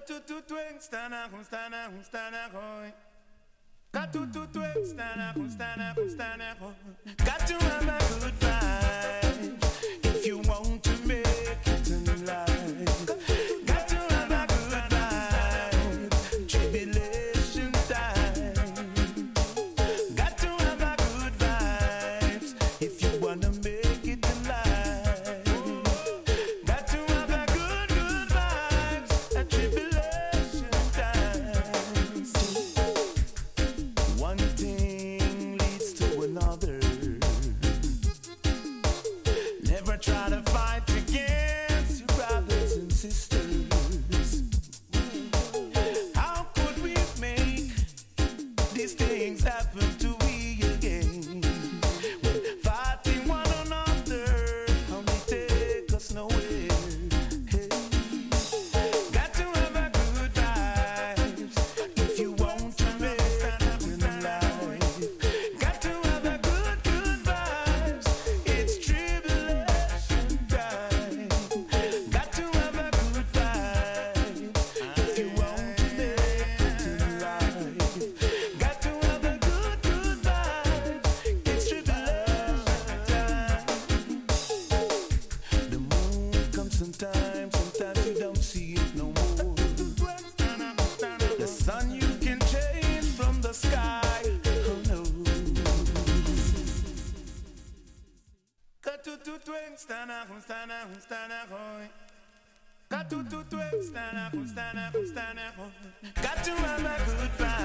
Got to have a good vibe if you want to make it in life. Got to have a good vibe, tribulation time. Got to have a good vibes if you wanna make it in life. Got to have a good vibes, a tribulation times. One thing leads to another. Never try to fight against your brothers and sisters. How could we make these things happen to we again? We're fighting one another, only take us nowhere. Hey. Got to have a good vibes if you want to make it in life. Got to have a good vibes. It's tribulation time. Got to have a good vibes if you want to make it in life. Got to have a good vibes. It's tribulation time. The moon comes sometimes you don't see it no more. The sun you can change from the sky. Oh no. Got to stand up. Got to have a good vibe.